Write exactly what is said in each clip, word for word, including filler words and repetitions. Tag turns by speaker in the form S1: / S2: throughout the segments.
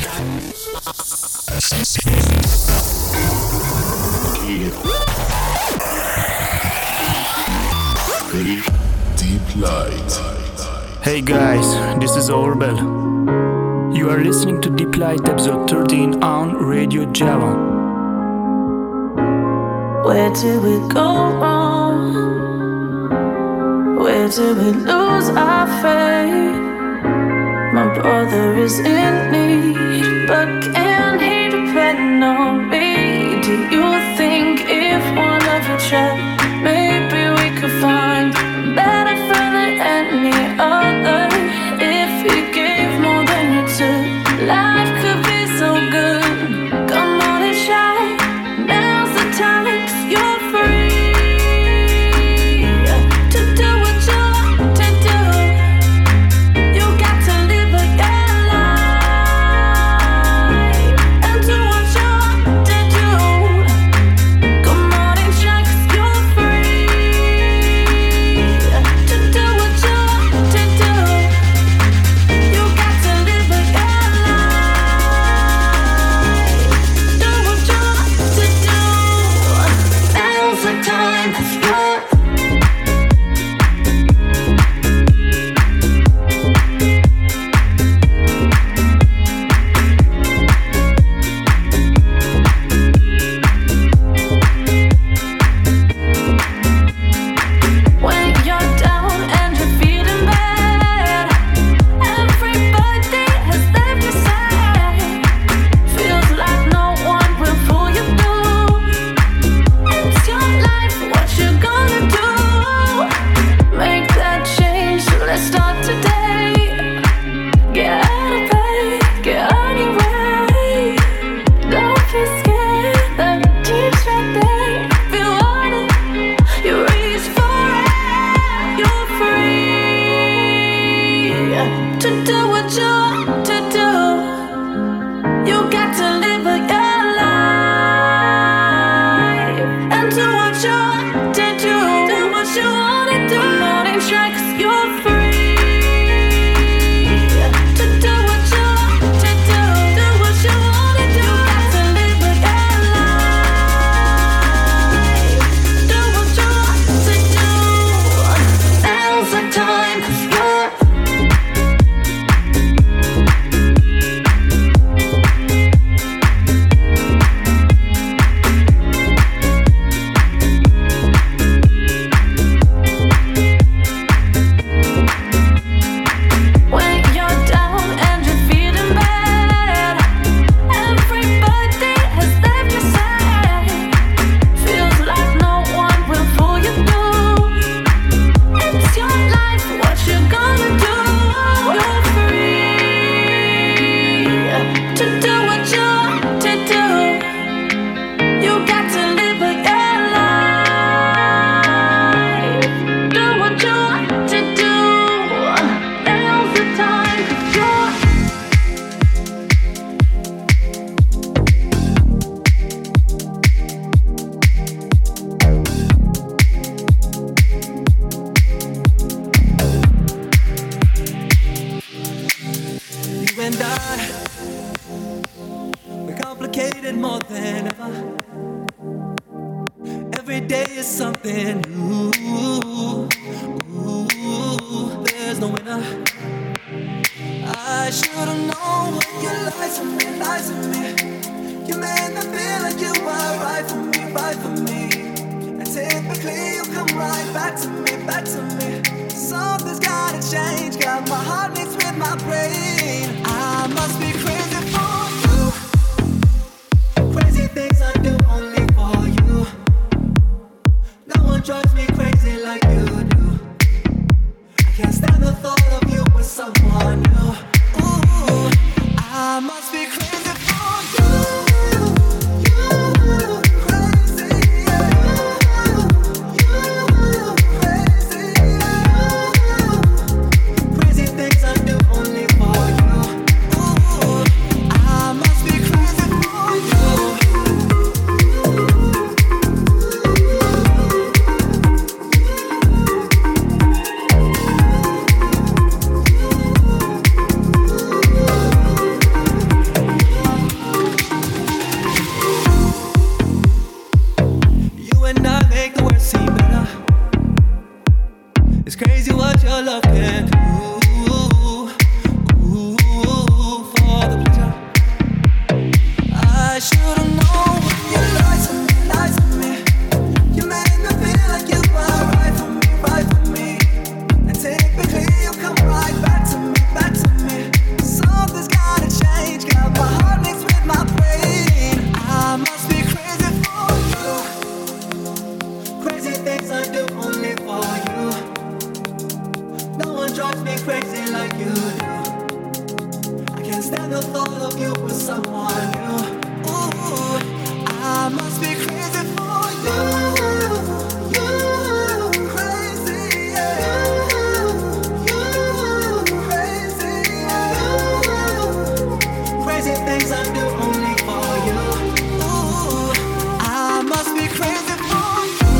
S1: Deep Light.
S2: Hey guys, this is Orbel. You are listening to Deep Light episode thirteen on Radio Java.
S3: Where did we go wrong? Where did we lose our faith? My brother is in need, but can he depend on me? Do you think if one of you tried, maybe we could find a better friend than any other? If he gave more than you took, life could be so good. Come on and shine, now's the time, 'cause you're free to do what you want to do. You got to live a good life and do what you want to do. Come on and shine, 'cause you're free to do what you want to do. You got to live a good life, do what you want to do. Now's the time, 'cause you're when you're down and you're feeling bad. Everybody has left your side. Feels like no one will pull you through. It's your life, what you gonna do? Make that change, let's start today. Get out of bed, get on your way. Don't be scared, the deep's right there. If you want it, you reach for it. You're free to do what you want to do. You got to live a good life and do what you want to do. Do what you want to do. Come on and try, 'cause you're free to do what you want to do. Do what you want to do. You got to live a good life. Do what you want to do. Now's the time, 'cause you're when you're down and you're feeling bad. Everybody has left your side. Feels like no one will pull you through. It's your life, what you gonna do? You're free to do what you want to do. You got to live a good life. Do what you want to do. Now's the time, 'cause you're
S4: You and I, we're complicated more than ever. Every day is something new. Ooh, there's no winner. I should've known when you lied to me, lied to me. You made me feel like you were right for me, right for me. And typically you come right back to me, back to me. Something's gotta change, got my heart mixed with my brain. I must be crazy for you. Crazy things I do only for you. No one drives me crazy like you do. I can't stand the thought of you with someone new. Ooh, I must be crazy for you. You, crazy, yeah. You, crazy, yeah. Crazy things I do only for you do. I can't stand the thought of you with someone new. Ooh, I must be crazy for you. You crazy, yeah. You crazy, yeah. Crazy things I do only for you. Ooh, I must be crazy for you.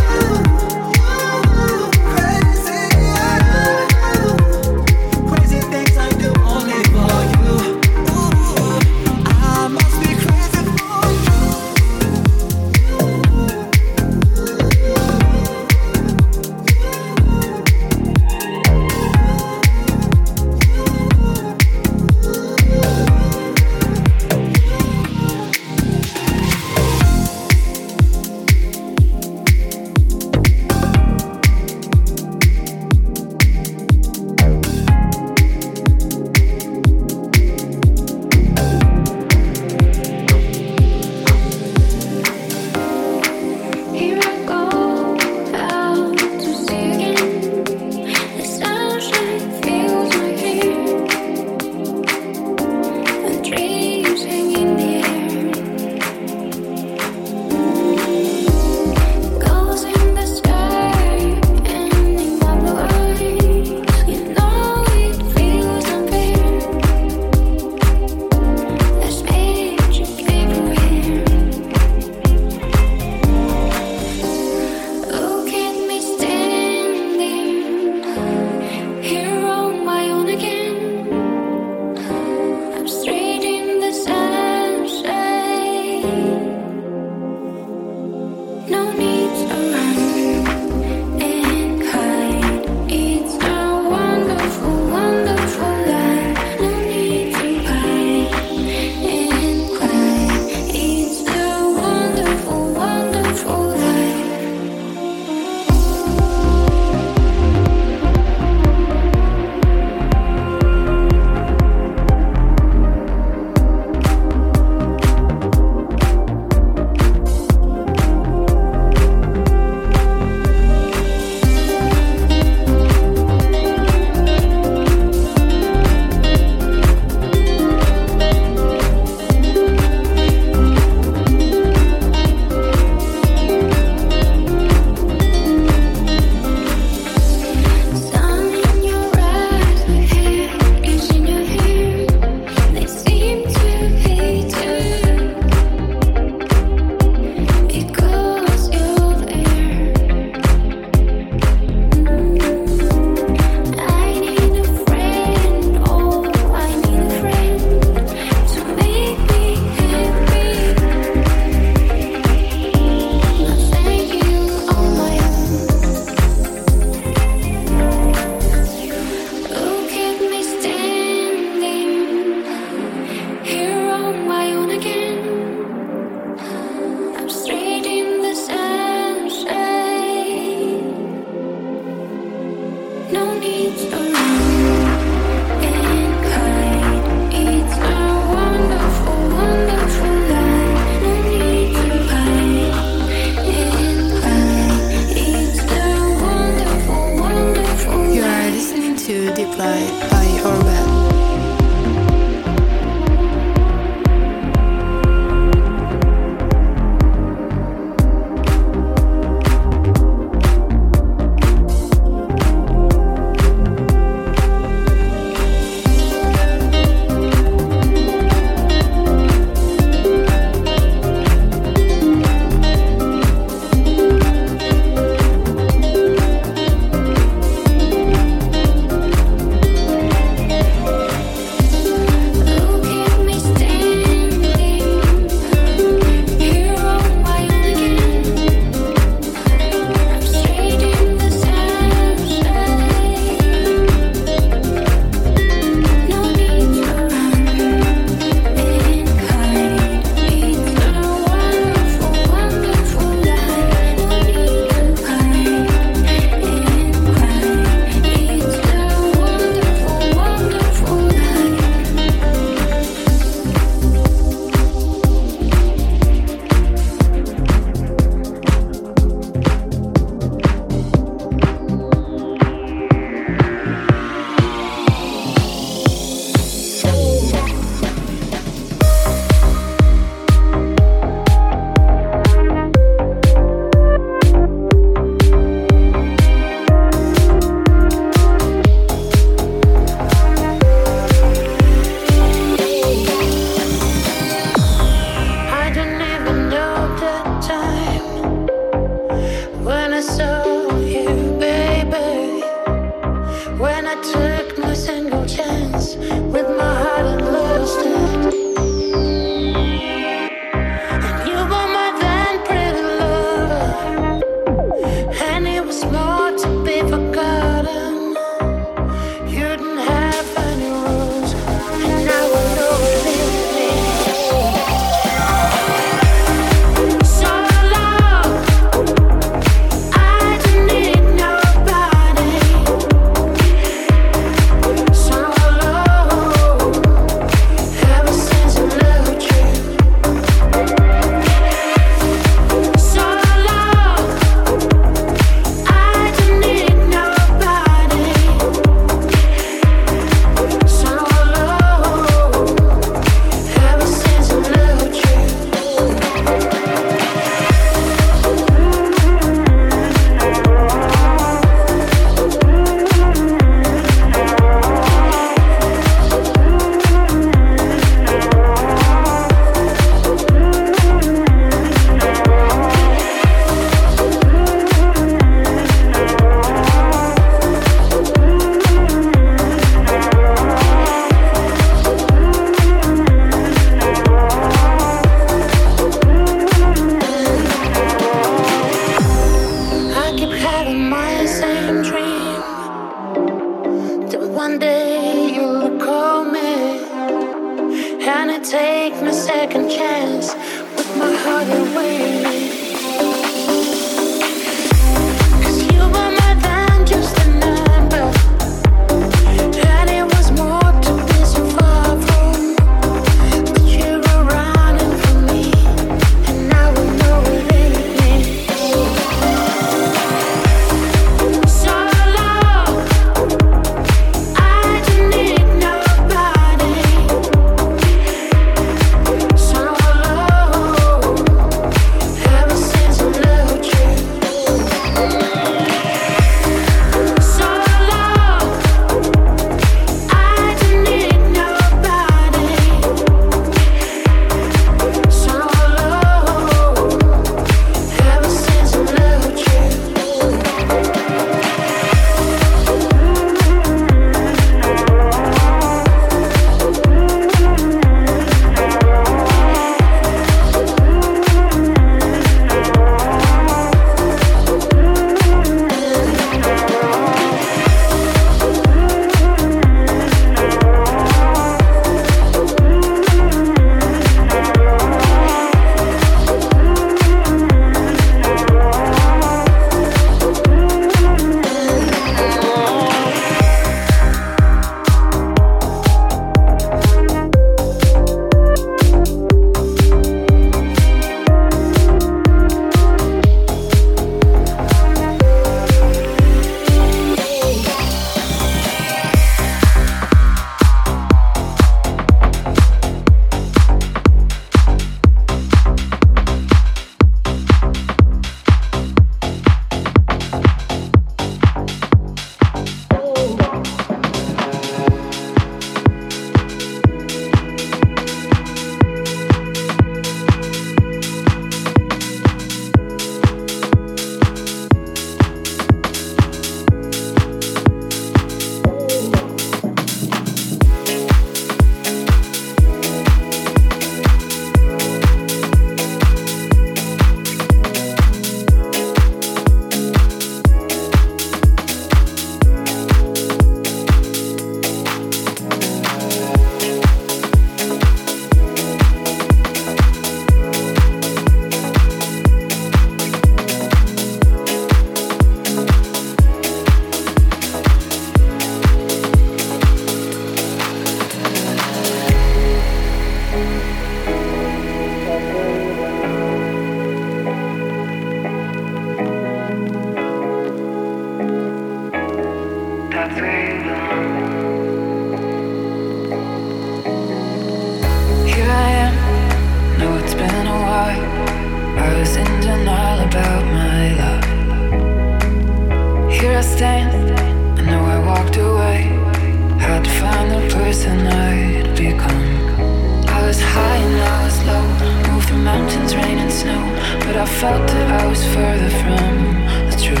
S1: I felt that I was further from the truth.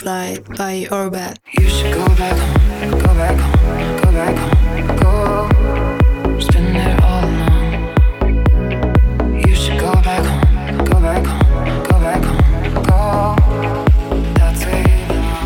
S1: Deployed by Orbit.
S5: You should go back home, go back home, go back home, go. Spend it all alone. You should go back home, go back home, go back home, go. That's where you belong.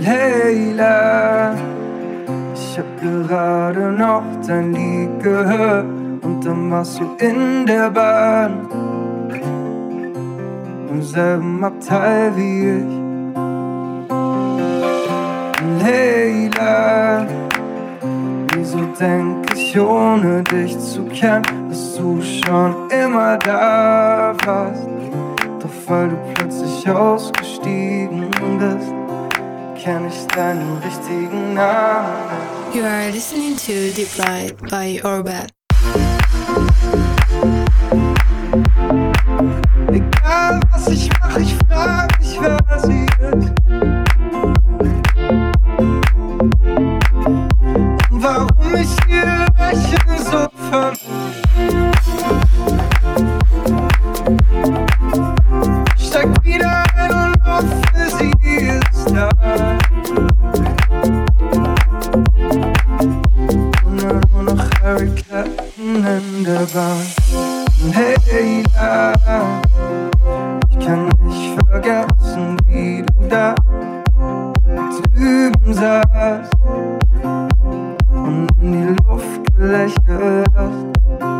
S1: Leila, ich hab gerade noch dein Lied gehört und dann warst du in der Bahn, im selben Abteil wie ich. Leila, wieso denk ich ohne dich zu kennen, dass du schon immer da warst? Doch weil du plötzlich ausgestiegen bist, kenn ich deinen richtigen Namen.
S6: You are listening to Deep Light by Orbit.
S1: Egal was ich mach, ich frag mich, wer sie ist. Und warum ich ihr Lächeln so vermisse. Steig wieder ein und hoffe, sie ist da. Und nur noch Harry Clapton in der Bahn. Leila, ich kann nicht vergessen, wie du da drüben saßt und in die Luft gelächelt hast.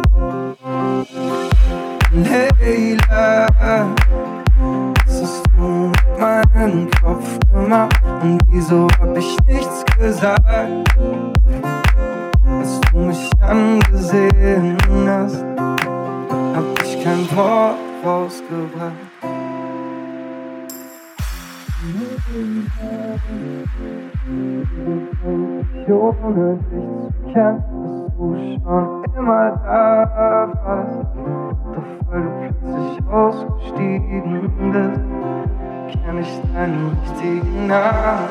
S1: Leila, was hast du mit meinem Kopf gemacht und wieso hab ich nichts gesagt, als du mich angesehen hast? Hab ich kein Wort rausgebracht. Ohne dich zu kennen, dass du schon immer da warst. Doch weil du plötzlich ausgestiegen bist, kenn ich deinen richtigen Namen.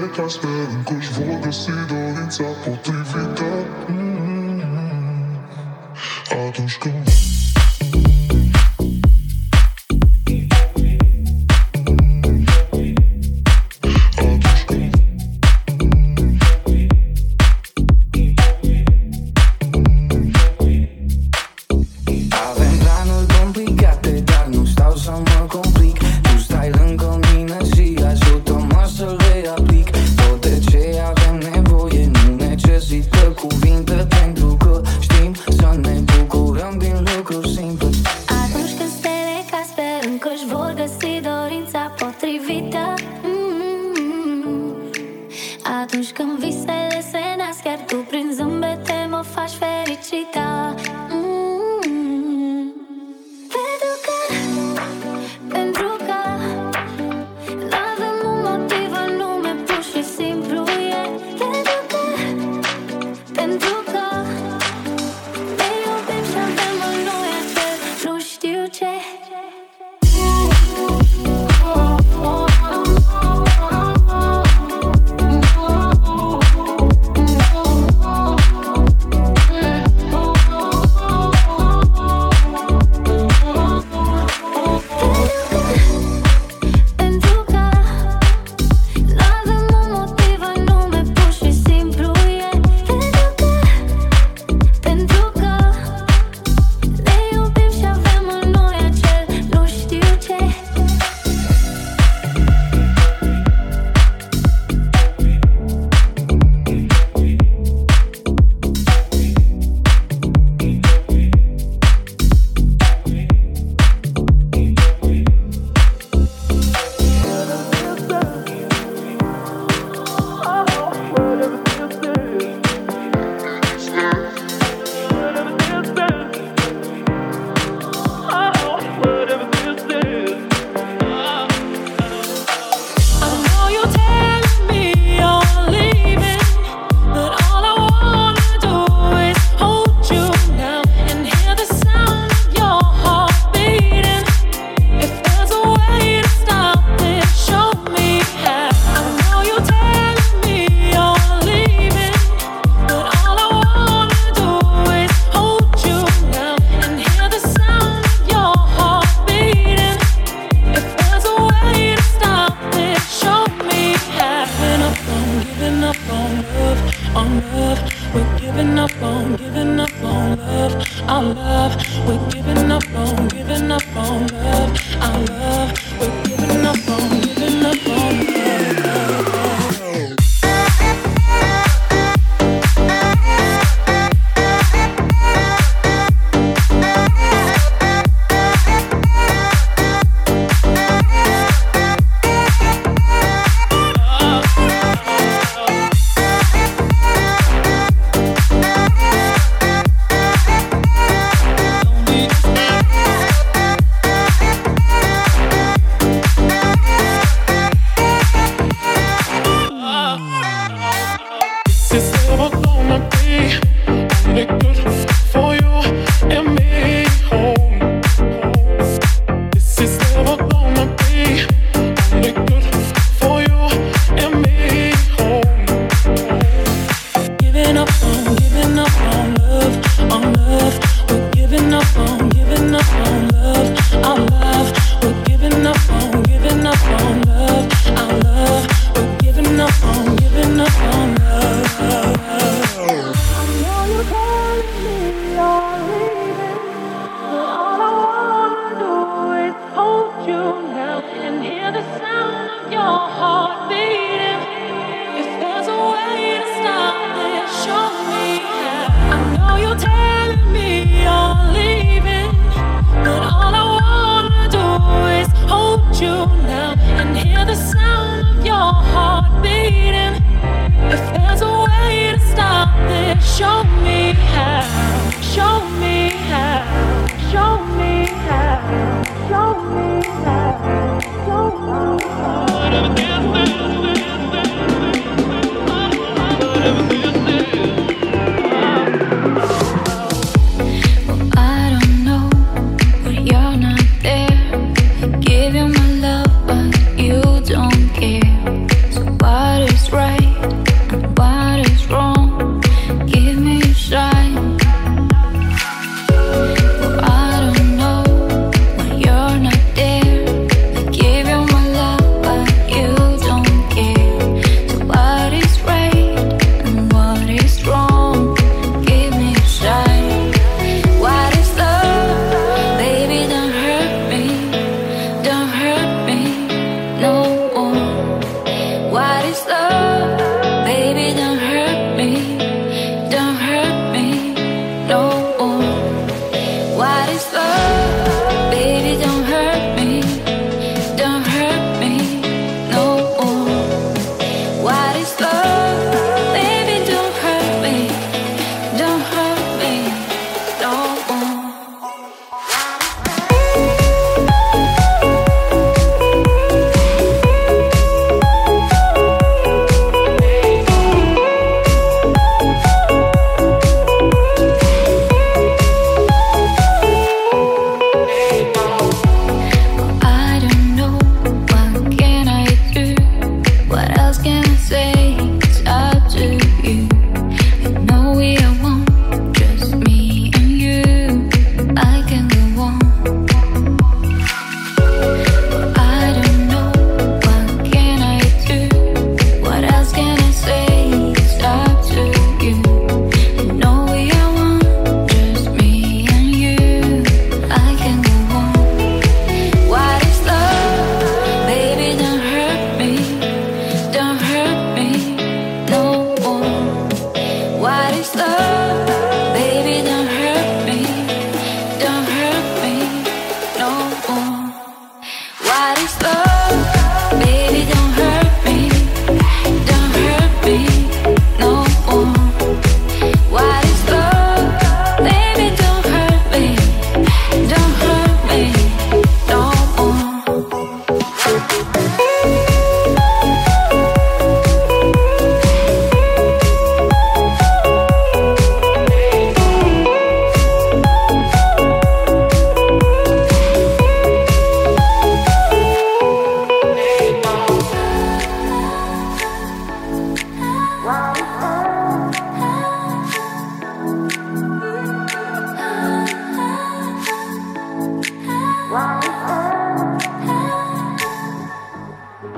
S7: pleca, sperând că-și vor găsi dorința potrivită. Mm-hmm. Atunci când
S3: show me how, show me how, show me how, show me how, show me how.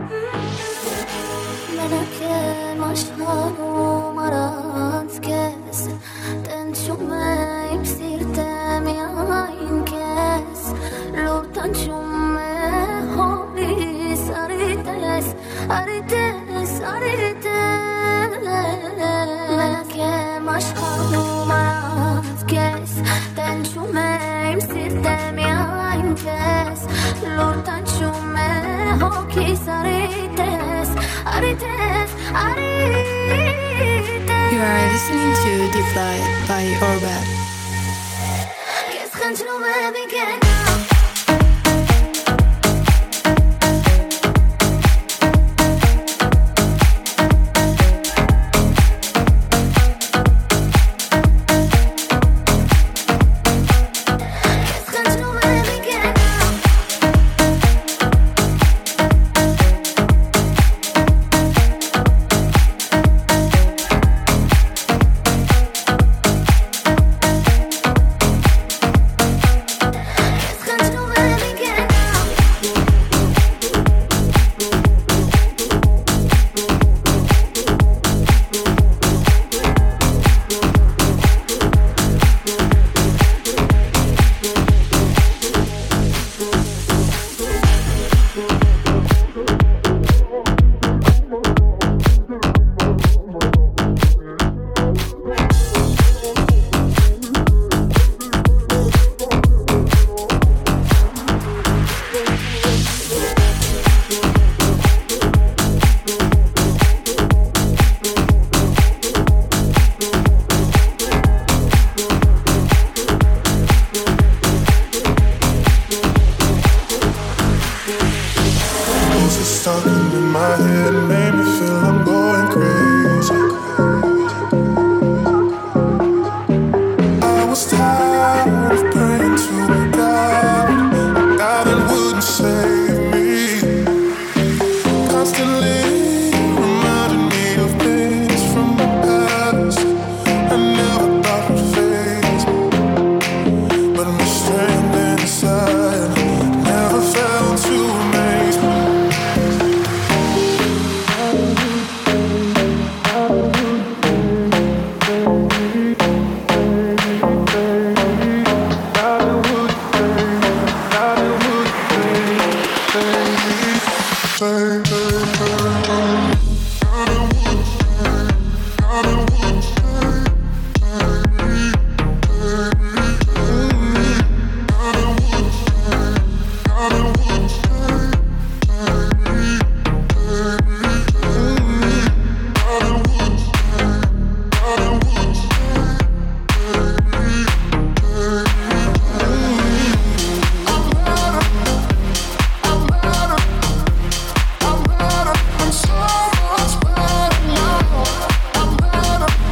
S3: Meleke maşharu marat kes Tençume imsirte mi ayn kes Lo tençume hori sarites Arites, arites Meleke maşharu marat kes Tençume imsirte mi ayn kes Lo tençume hori sarites Arites, arites
S6: You are listening to Deep Light by Orbel.
S3: Qu'est-ce que tu veux bien?
S7: I'm so much better now. I'm better.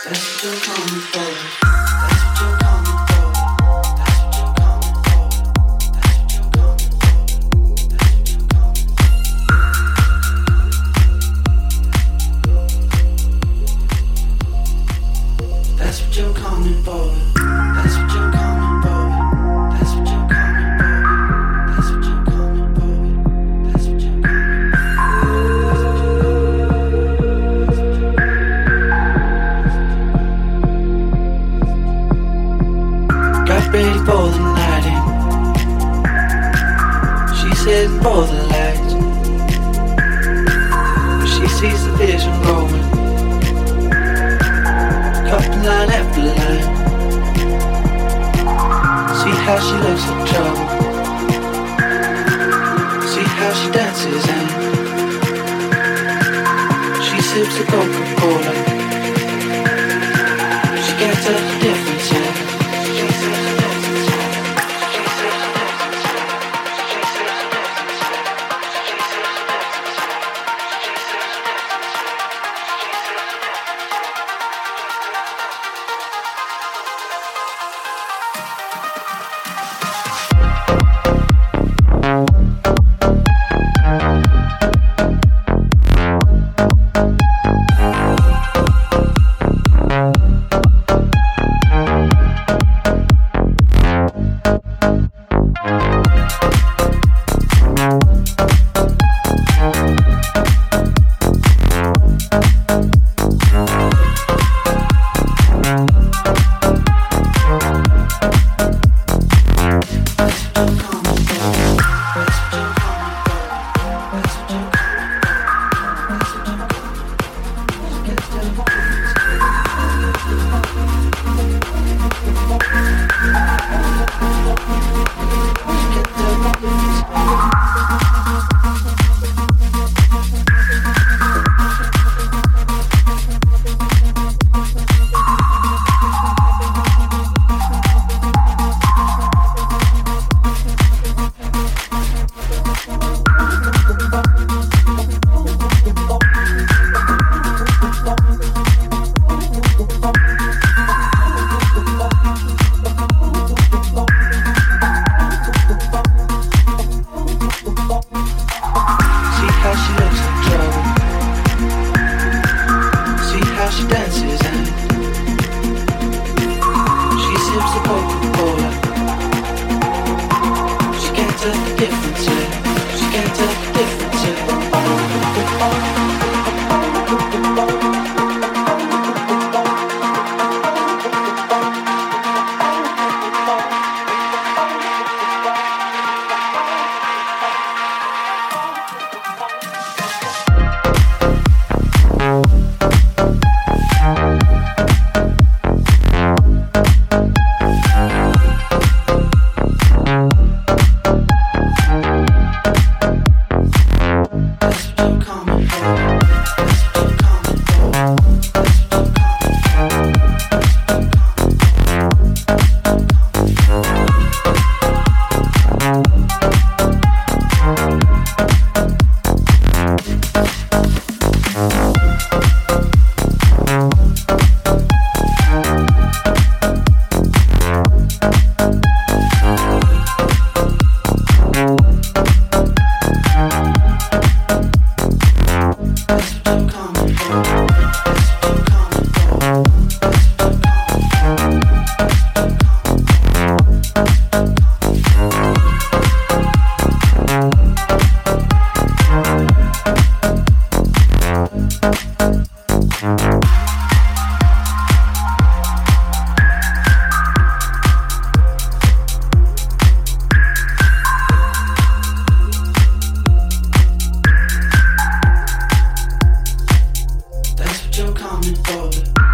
S4: That's what you're coming for.